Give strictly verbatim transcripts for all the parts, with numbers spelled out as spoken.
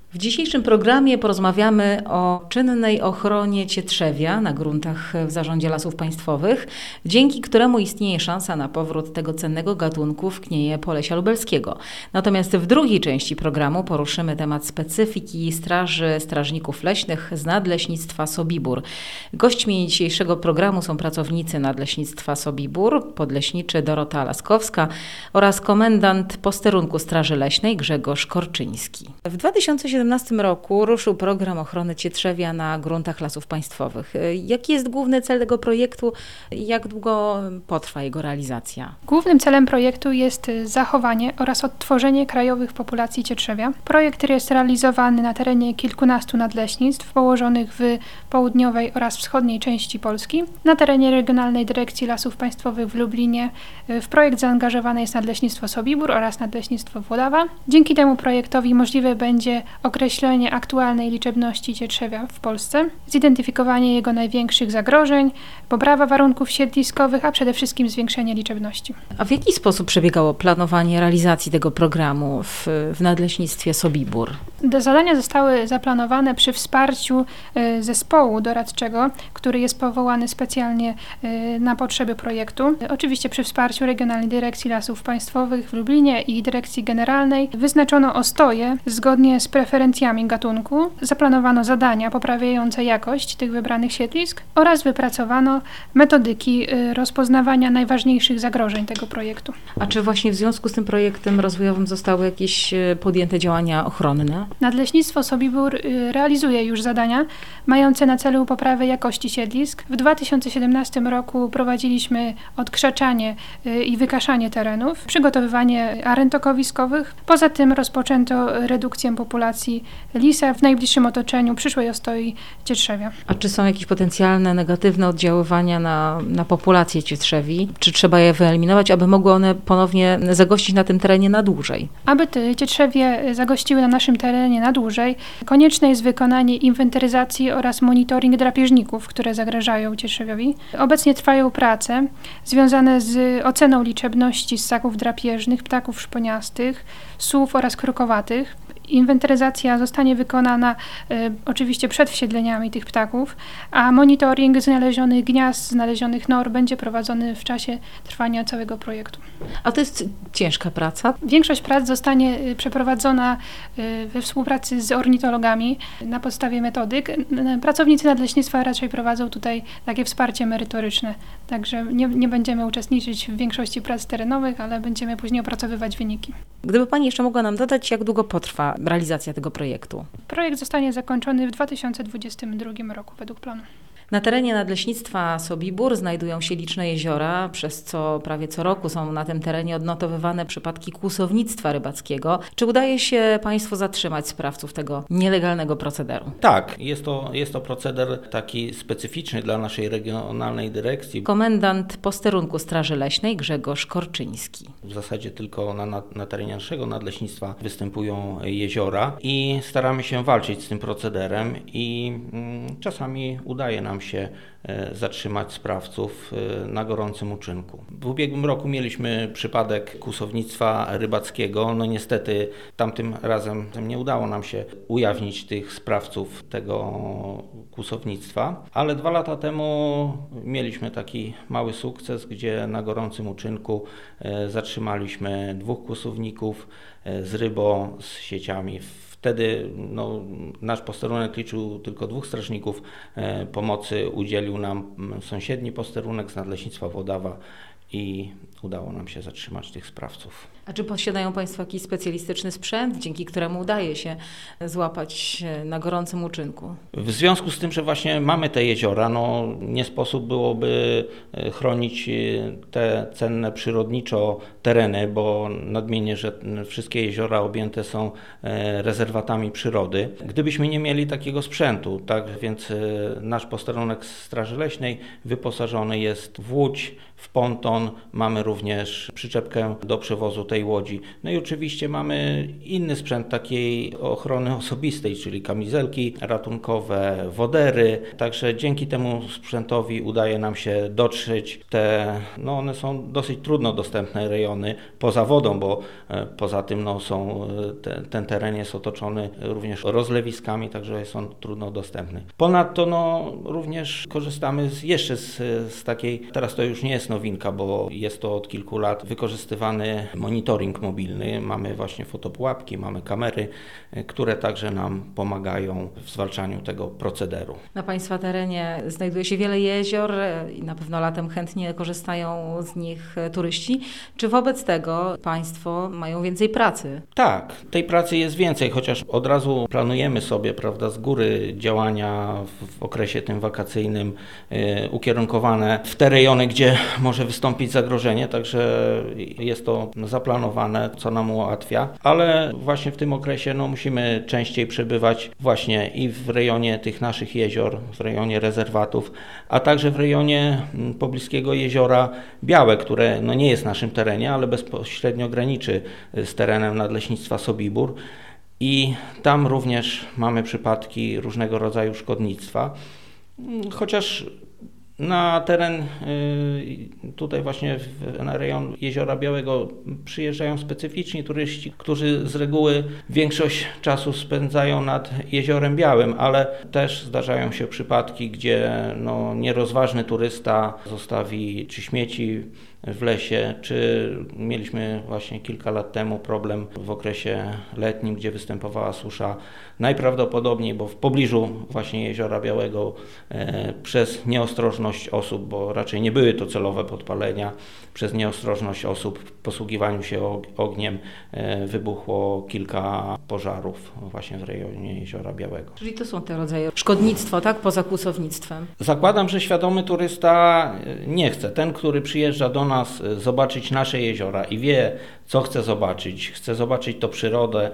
W dzisiejszym programie porozmawiamy o czynnej ochronie cietrzewia na gruntach w Zarządzie Lasów Państwowych, dzięki któremu istnieje szansa na powrót tego cennego gatunku w Knieje Polesia Lubelskiego. Natomiast w drugiej części programu poruszymy temat specyfiki straży strażników leśnych z Nadleśnictwa Sobibór. Gośćmi dzisiejszego programu są pracownicy Nadleśnictwa Sobibór, podleśniczy Dorota Laskowska oraz komendant posterunku Straży Leśnej Grzegorz Korczyński. W dwa tysiące siedemnastym roku ruszył program ochrony cietrzewia na gruntach Lasów Państwowych. Jaki jest główny cel tego projektu i jak długo potrwa jego realizacja? Głównym celem projektu jest zachowanie oraz odtworzenie krajowych populacji cietrzewia. Projekt jest realizowany na terenie kilkunastu nadleśnictw położonych w południowej oraz wschodniej części Polski. Na terenie Regionalnej Dyrekcji Lasów Państwowych w Lublinie w projekt zaangażowane jest Nadleśnictwo Sobibór oraz Nadleśnictwo Włodawa. Dzięki temu projektowi możliwe będzie określenie aktualnej liczebności cietrzewia w Polsce, zidentyfikowanie jego największych zagrożeń, poprawa warunków siedliskowych, a przede wszystkim zwiększenie liczebności. A w jaki sposób przebiegało planowanie realizacji tego programu w, w Nadleśnictwie Sobibór? Te zadania zostały zaplanowane przy wsparciu y, zespołu doradczego, który jest powołany specjalnie y, na potrzeby projektu. Oczywiście przy wsparciu Regionalnej Dyrekcji Lasów Państwowych w Lublinie i Dyrekcji Generalnej wyznaczono ostoje zgodnie z preferencjami gatunku, zaplanowano zadania poprawiające jakość tych wybranych siedlisk oraz wypracowano metodyki y, rozpoznawania najważniejszych zagrożeń tego projektu. A czy właśnie w związku z tym projektem rozwojowym zostały jakieś podjęte działania ochronne? Nadleśnictwo Sobibór realizuje już zadania mające na celu poprawę jakości siedlisk. W dwa tysiące siedemnastym roku prowadziliśmy odkrzaczanie i wykaszanie terenów, przygotowywanie aren tokowiskowych. Poza tym rozpoczęto redukcję populacji lisa w najbliższym otoczeniu przyszłej ostoi cietrzewia. A czy są jakieś potencjalne negatywne oddziaływania na, na populację cietrzewi? Czy trzeba je wyeliminować, aby mogły one ponownie zagościć na tym terenie na dłużej? Aby te cietrzewie zagościły na naszym terenie na dłużej, konieczne jest wykonanie inwentaryzacji oraz monitoring drapieżników, które zagrażają cietrzewiowi. Obecnie trwają prace związane z oceną liczebności ssaków drapieżnych, ptaków szponiastych, sów oraz krokowatych. Inwentaryzacja zostanie wykonana e, oczywiście przed wsiedleniami tych ptaków, a monitoring znalezionych gniazd, znalezionych nor będzie prowadzony w czasie trwania całego projektu. A to jest ciężka praca? Większość prac zostanie przeprowadzona we współpracy z ornitologami na podstawie metodyk. Pracownicy nadleśnictwa raczej prowadzą tutaj takie wsparcie merytoryczne, także nie, nie będziemy uczestniczyć w większości prac terenowych, ale będziemy później opracowywać wyniki. Gdyby Pani jeszcze mogła nam dodać, jak długo potrwa realizacja tego projektu? Projekt zostanie zakończony w dwa tysiące dwudziestym drugim roku według planu. Na terenie Nadleśnictwa Sobibór znajdują się liczne jeziora, przez co prawie co roku są na tym terenie odnotowywane przypadki kłusownictwa rybackiego. Czy udaje się Państwu zatrzymać sprawców tego nielegalnego procederu? Tak, jest to, jest to proceder taki specyficzny dla naszej regionalnej dyrekcji. Komendant posterunku Straży Leśnej Grzegorz Korczyński. W zasadzie tylko na, na, na terenie naszego nadleśnictwa występują jeziora i staramy się walczyć z tym procederem i mm, czasami udaje nam się zatrzymać sprawców na gorącym uczynku. W ubiegłym roku mieliśmy przypadek kłusownictwa rybackiego. No niestety tamtym razem nie udało nam się ujawnić tych sprawców tego kłusownictwa, ale dwa lata temu mieliśmy taki mały sukces, gdzie na gorącym uczynku zatrzymaliśmy dwóch kłusowników z rybą, z sieciami. Wtedy no, nasz posterunek liczył tylko dwóch strażników. E, pomocy udzielił nam sąsiedni posterunek z Nadleśnictwa Włodawa i udało nam się zatrzymać tych sprawców. A czy posiadają Państwo jakiś specjalistyczny sprzęt, dzięki któremu udaje się złapać na gorącym uczynku? W związku z tym, że właśnie mamy te jeziora, no nie sposób byłoby chronić te cenne przyrodniczo tereny, bo nadmienię, że wszystkie jeziora objęte są rezerwatami przyrody. Gdybyśmy nie mieli takiego sprzętu, tak więc nasz posterunek Straży Leśnej wyposażony jest w łódź, w ponton, mamy również przyczepkę do przewozu tej łodzi. No i oczywiście mamy inny sprzęt takiej ochrony osobistej, czyli kamizelki ratunkowe, wodery. Także dzięki temu sprzętowi udaje nam się dotrzeć te, no one są dosyć trudno dostępne rejony poza wodą, bo poza tym no są, te, ten teren jest otoczony również rozlewiskami, także jest on trudno dostępny. Ponadto no również korzystamy z, jeszcze z, z takiej, teraz to już nie jest nowinka, bo jest to od kilku lat wykorzystywany monitoring mobilny. Mamy właśnie fotopułapki, mamy kamery, które także nam pomagają w zwalczaniu tego procederu. Na Państwa terenie znajduje się wiele jezior i na pewno latem chętnie korzystają z nich turyści. Czy wobec tego Państwo mają więcej pracy? Tak, tej pracy jest więcej, chociaż od razu planujemy sobie, prawda, z góry działania w, w okresie tym wakacyjnym y, ukierunkowane w te rejony, gdzie może wystąpić zagrożenie, także jest to zaplanowane, co nam ułatwia, ale właśnie w tym okresie no, musimy częściej przebywać właśnie i w rejonie tych naszych jezior, w rejonie rezerwatów, a także w rejonie pobliskiego jeziora Białe, które no, nie jest w naszym terenie, ale bezpośrednio graniczy z terenem Nadleśnictwa Sobibór i tam również mamy przypadki różnego rodzaju szkodnictwa, chociaż na teren tutaj właśnie na rejon Jeziora Białego przyjeżdżają specyficzni turyści, którzy z reguły większość czasu spędzają nad Jeziorem Białym, ale też zdarzają się przypadki, gdzie no, nierozważny turysta zostawi czy śmieci w lesie, czy mieliśmy właśnie kilka lat temu problem w okresie letnim, gdzie występowała susza. Najprawdopodobniej, bo w pobliżu właśnie Jeziora Białego e, przez nieostrożność osób, bo raczej nie były to celowe podpalenia, przez nieostrożność osób w posługiwaniu się ogniem e, wybuchło kilka pożarów właśnie w rejonie Jeziora Białego. Czyli to są te rodzaje szkodnictwa, tak? Poza kłusownictwem. Zakładam, że świadomy turysta nie chce. Ten, który przyjeżdża do nas zobaczyć nasze jeziora i wie, co chce zobaczyć, chce zobaczyć to przyrodę,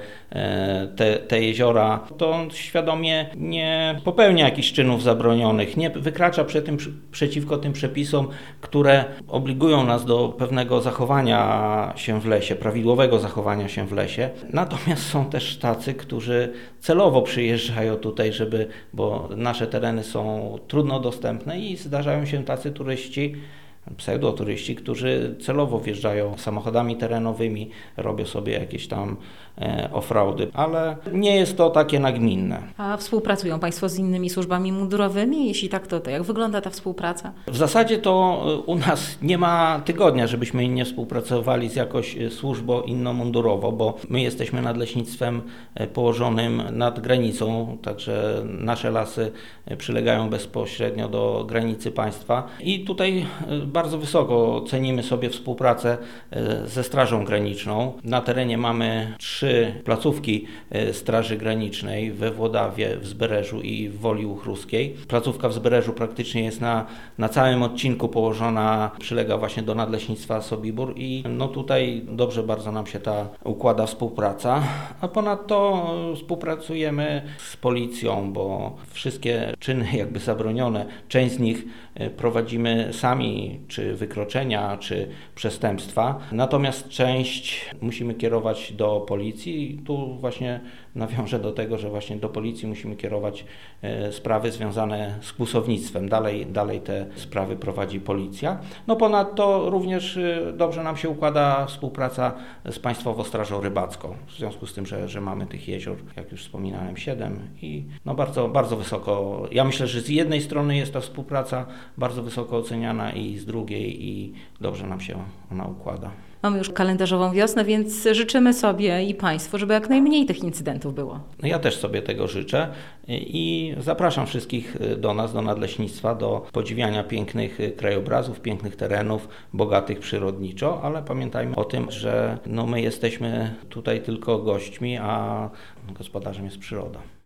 te, te jeziora, to on świadomie nie popełnia jakichś czynów zabronionych, nie wykracza przed tym, przeciwko tym przepisom, które obligują nas do pewnego zachowania się w lesie, prawidłowego zachowania się w lesie. Natomiast są też tacy, którzy celowo przyjeżdżają tutaj, żeby, bo nasze tereny są trudno dostępne i zdarzają się tacy turyści, pseudoturyści, którzy celowo wjeżdżają samochodami terenowymi, robią sobie jakieś tam e, offroady, ale nie jest to takie nagminne. A współpracują Państwo z innymi służbami mundurowymi? Jeśli tak, to, to jak wygląda ta współpraca? W zasadzie to u nas nie ma tygodnia, żebyśmy nie współpracowali z jakąś służbą inną mundurowo, bo my jesteśmy nadleśnictwem położonym nad granicą, także nasze lasy przylegają bezpośrednio do granicy państwa i tutaj bardzo wysoko cenimy sobie współpracę ze Strażą Graniczną. Na terenie mamy trzy placówki Straży Granicznej we Włodawie, w Zbereżu i w Woli Uchruskiej. Placówka w Zbereżu praktycznie jest na, na całym odcinku położona, przylega właśnie do Nadleśnictwa Sobibór i no tutaj dobrze bardzo nam się ta układa współpraca. A ponadto współpracujemy z policją, bo wszystkie czyny jakby zabronione, część z nich prowadzimy sami, czy wykroczenia, czy przestępstwa. Natomiast część musimy kierować do policji i tu właśnie nawiążę do tego, że właśnie do policji musimy kierować e, sprawy związane z kłusownictwem. Dalej, dalej te sprawy prowadzi policja. No ponadto również e, dobrze nam się układa współpraca z Państwową Strażą Rybacką. W związku z tym, że, że mamy tych jezior, jak już wspominałem, siedem i no bardzo, bardzo wysoko. Ja myślę, że z jednej strony jest ta współpraca bardzo wysoko oceniana i z drugiej i dobrze nam się ona układa. Mamy już kalendarzową wiosnę, więc życzymy sobie i Państwu, żeby jak najmniej tych incydentów było. No ja też sobie tego życzę i zapraszam wszystkich do nas, do Nadleśnictwa, do podziwiania pięknych krajobrazów, pięknych terenów, bogatych przyrodniczo, ale pamiętajmy o tym, że no my jesteśmy tutaj tylko gośćmi, a gospodarzem jest przyroda.